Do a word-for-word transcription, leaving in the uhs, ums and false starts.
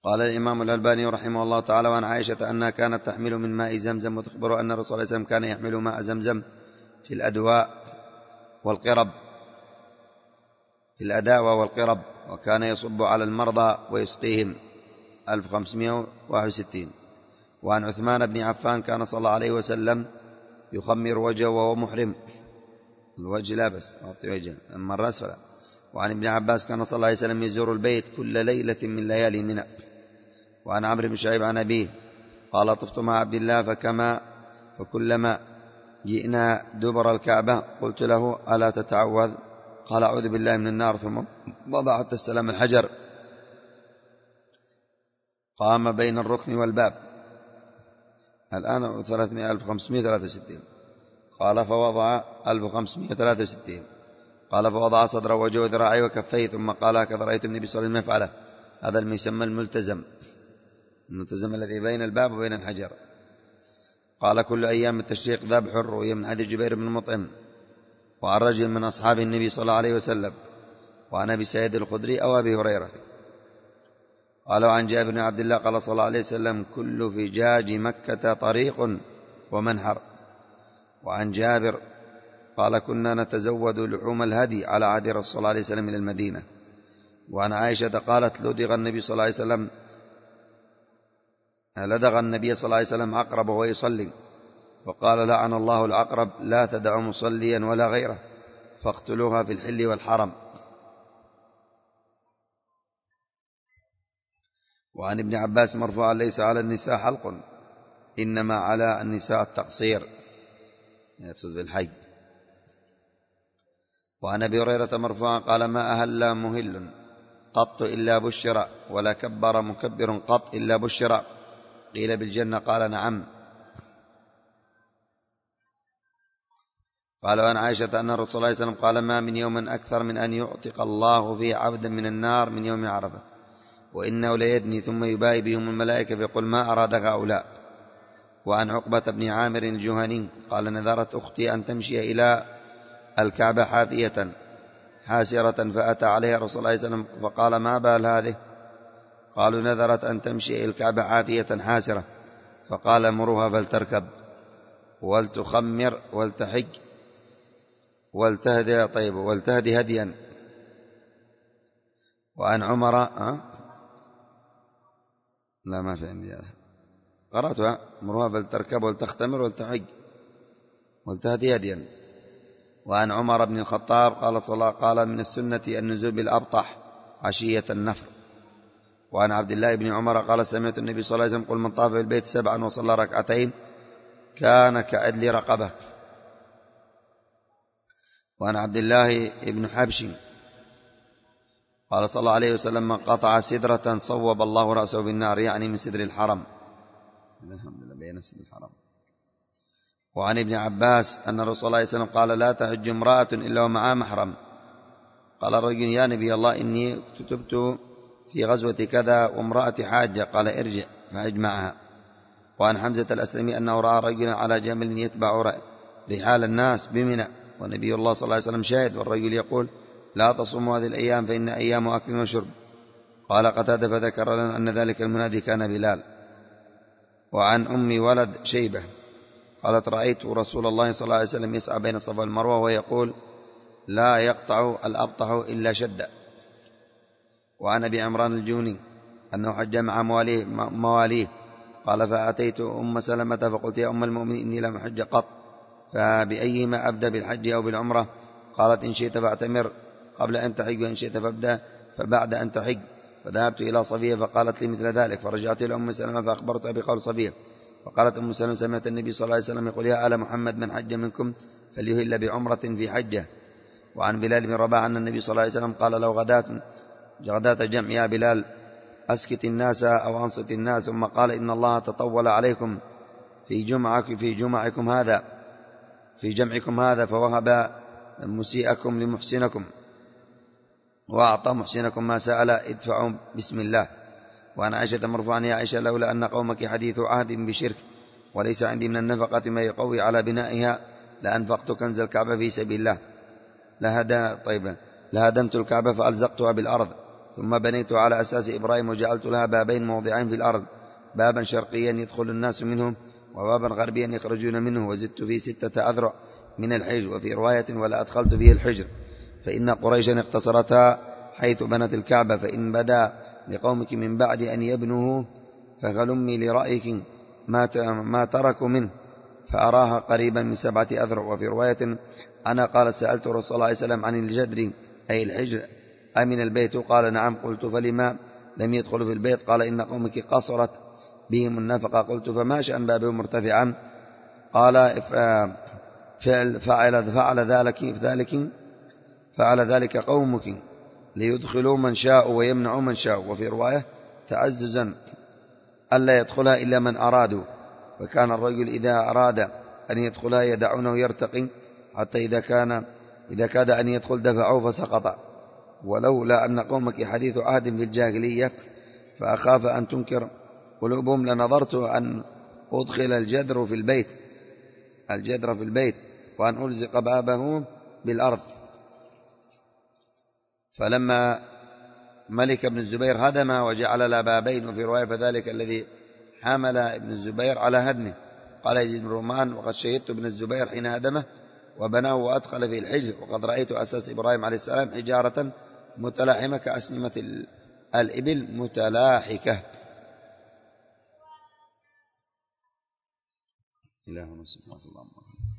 قال الإمام الألباني رحمه الله تعالى: وعن عائشة أنها كانت تحمل من ماء زمزم، وتخبر أن الرسول صلى الله عليه وسلم كان يحمل ماء زمزم في الأدواء والقرب في الأداوة والقرب، وكان يصب على المرضى ويسقيهم. ألف وخمسمائة وواحد وستين. وعن عثمان بن عفان كان صلى الله عليه وسلم يخمر وجهه وهو محرم، الوجه لا بس يغطي وجهه، أما الرأس فلا. وعن ابن عباس كان صلى الله عليه وسلم يزور البيت كل ليلة من ليالي منى. وعن عمرو بن شعيب عن أبيه قال: طفت مع عبد الله فكما فكلما جئنا دبر الكعبة قلت له: ألا تتعوذ؟ قال: أعوذ بالله من النار. ثم وضع حتى استلم الحجر، قام بين الركن والباب. الآن ثلاثمائة ألف وخمسمائة وثلاثة وستين. قال: فوضع ألف وخمسمائة وثلاثة وستين. قال: فوضع صدره ووجهه وذراعيه وكفيه، ثم قال: هكذا رأيت النبي صلى الله عليه وسلم يفعله. هذا ما يسمى الملتزم، الملتزم الذي بين الباب وبين الحجر. قال: كل أيام التشريق ذبح الرؤيا، من حديث جبير بن مطعم. وعن رجل من أصحاب النبي صلى الله عليه وسلم، وعن أبي سعيد الخدري أو أبي هريرة قال: وعن جابر بن عبد الله قال صلى الله عليه وسلم: كل فجاج مكة طريق ومنحر. وعن جابر قال: كنا نتزود لحوم الهدي على عهد الرسول صلى الله عليه وسلم إلى المدينة. وعن عائشة قالت: لدغ النبي صلى الله عليه وسلم لدغ النبي صلى الله عليه وسلم عقرب وهو يصلي، فقال: لعن الله العقرب، لا تدع مصليا ولا غيره، فاقتلوها في الحل والحرم. وعن ابن عباس مرفوعا: ليس على النساء حلق، إنما على النساء التقصير، يقصد بالحي. وعن أبي هريرة مرفوعا قال: ما أهل مهل قط إلا بشر، ولا كبر مكبر قط إلا بشر. قيل: بالجنة؟ قال: نعم. قال: وعن عائشة أن الرسول صلى الله عليه وسلم قال: ما من يوم أكثر من أن يعتق الله فيه عبدا من النار من يوم عرفة، وإنه ليدني ثم يباهي بهم الملائكة فيقول: ما أراد هؤلاء. وعن عقبة بن عامر الجهني قال: نذرت أختي أن تمشي إلى الكعبة حافية حاسرة، فأتى عليها الرسول صلى الله عليه وسلم فقال: ما بال هذه؟ قالوا: نذرت أن تمشي إلى الكعبة حافية حاسرة. فقال: مروها فلتركب ولتخمر ولتحج ولتهدي طيب ولتهدي هديا. وعن عمر أه؟ لا ما في عندي هذا، قرأتها: مروها فلتركب ولتختمر ولتحج ولتهدي هديا. وعن عمر بن الخطاب قال صلى قال: من السنة النزول بالأبطح عشية النفر. وعن عبد الله بن عمر قال: سمعت النبي صلى الله عليه وسلم: قل من طاف بالبيت سبعا وصلى ركعتين كان كعدل رقبة. وعن عبد الله بن حبش قال صلى الله عليه وسلم: من قطع سدرة صوب الله رأسه في النار، يعني من سدر الحرم. الحمد لله بين سدر الحرم. وعن ابن عباس أن الرسول صلى الله عليه وسلم قال: لا تحج امرأة إلا ومعها محرم. قال الرجل: يا نبي الله، إني كتبت في غزوة كذا وامرأة حاجة. قال: ارجع فحج معها. وعن حمزة الأسلمي أنه رأى رجلا على جمل يتبع رحال الناس بمنى، ونبي الله صلى الله عليه وسلم شاهد، والرجل يقول: لا تصوموا هذه الأيام فإن أيام أكل وشرب. قال قتادة: فذكر لنا أن ذلك المنادي كان بلال. وعن أم ولد شيبة قالت: رأيت رسول الله صلى الله عليه وسلم يسعى بين الصفا والمروة ويقول: لا يقطع الأبطح إلا شد. وعن أبي عمران الجوني أنه حج مع مواليه, مواليه قال: فأتيت أم سلمة فقلت: يا أم المؤمنين، إني لم أحج قط، فبأيهما أبدأ، بالحج أو بالعمرة؟ قالت: إن شئت فأعتمر قبل أن تحج، وإن شئت فابدأ فبعد أن تحج. فذهبت إلى صفية فقالت لي مثل ذلك، فرجعت إلى أم سلمة فأخبرتها بقول صفية، فقالت أم سلمة: سمعت النبي صلى الله عليه وسلم يقول: يا آل محمد، من حج منكم فليهل بعمرة في حجة. وعن بلال بن رباح أن النبي صلى الله عليه وسلم قال: لو غداة غداة جمع يا بلال أسكت الناس أو أنصت الناس. ثم قال: إن الله تطول عليكم في جمعكم في جمعكم هذا في جمعكم هذا فوهب مسيئكم لمحسنكم، وأعطى محسنكم ما سأل، ادفعوا بسم الله. وعن عائشة مرفوعا: يا عائشة، لولا أن قومك حديث عهد بشرك وليس عندي من النفقة ما يقوي على بنائها لأنفقت كنز الكعبة في سبيل الله، لهدا طيبا لهدمت الكعبة فألزقتها بالأرض ثم بنيت على أساس إبراهيم وجعلت لها بابين موضعين في الأرض، بابا شرقيا يدخل الناس منه وبابا غربيا يخرجون منه، وزدت فيه ستة أذرع من الحجر. وفي رواية ولا أدخلت فيه الحجر، فإن قريشا اقتصرتها حيث بنت الكعبة، فإن بدا لقومك من بعد أن يبنوه فغلمي لرأيك ما تركوا منه، فأراها قريبا من سبعة أذرع. وفي رواية أنا قالت سألت رسول الله صلى الله عليه وسلم عن الجدر أي الحجر أمن البيت؟ قال نعم. قلت فلما لم يدخلوا في البيت؟ قال إن قومك قصرت بهم النفقة. قلت فما شأن بابهم مرتفعا؟ قال فعل, فعل, فعل ذلك ذلك فعل ذلك قومك ليدخلوا من شاءوا ويمنعوا من شاءوا. وفي رواية تعززا ألا يدخلها إلا من أرادوا، فكان الرجل إذا أراد أن يدخلها يدعونه يرتقي حتى إذا كان إذا كاد أن يدخل دفعوه فسقط. ولولا أن قومك حديث عهد في الجاهلية فأخاف أن تنكر قلوبهم لنظرت أن أدخل الجدر في البيت الجدر في البيت وأن ألزق بابه بالأرض. فلما ملك ابن الزبير هدم وجعل لا بابين. وفي رواية فذلك الذي حمل ابن الزبير على هدمه. قال يزيد بن رومان وقد شهدت ابن الزبير حين هدمه وبناه وأدخل في الحجر، وقد رأيت أساس إبراهيم عليه السلام حجارة متلاحمة كأسنمة الإبل متلاحكة. إلهنا سبحانه الله.